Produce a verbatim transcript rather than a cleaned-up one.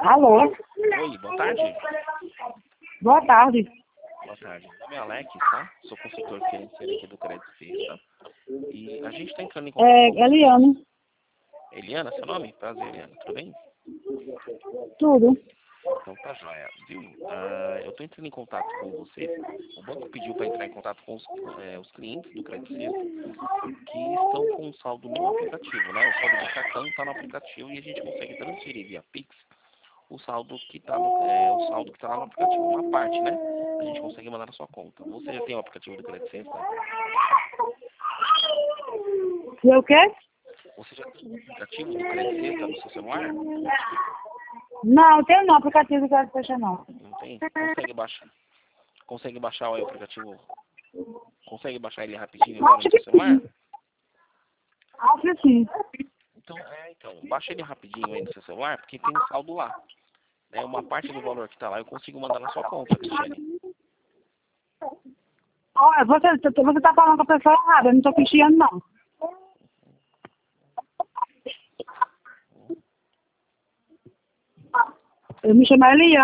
Alô? Oi, boa tarde. Boa tarde. Boa tarde. Meu nome é Alex, tá? Sou consultor financeiro aqui do Crédito Suisse, tá? E a gente está entrando em contato É, com você. Eliane. Eliana, seu nome? Prazer, Eliana. Tudo bem? Tudo. Então tá joia. Viu? Ah, eu estou entrando em contato com você. O banco pediu para entrar em contato com os, é, os clientes do Crédito Suisse que estão com um saldo no aplicativo, né? O saldo do cartão está no aplicativo e a gente consegue transferir via Pix o saldo que está no, é, o saldo que tá lá no aplicativo. Uma parte, né? A gente consegue mandar na sua conta. Você já tem o aplicativo do Crédito Suisse, tá? E o quê? Você já tem o aplicativo do Crédito Suisse tá no seu celular? Não, eu tenho não, aplicativo que eu fecha não. Não tem? Consegue baixar? Consegue baixar o aplicativo? Consegue baixar ele rapidinho agora Acho no seu que celular? sim. Acho que sim. Então, é, então, baixa ele rapidinho aí no seu celular, porque tem um saldo lá. É uma parte do valor que está lá, eu consigo mandar na sua conta, Cristiane. Olha, você, você tá falando com a pessoa errada, eu não tô pichiando não. Eu me chamo Eliane.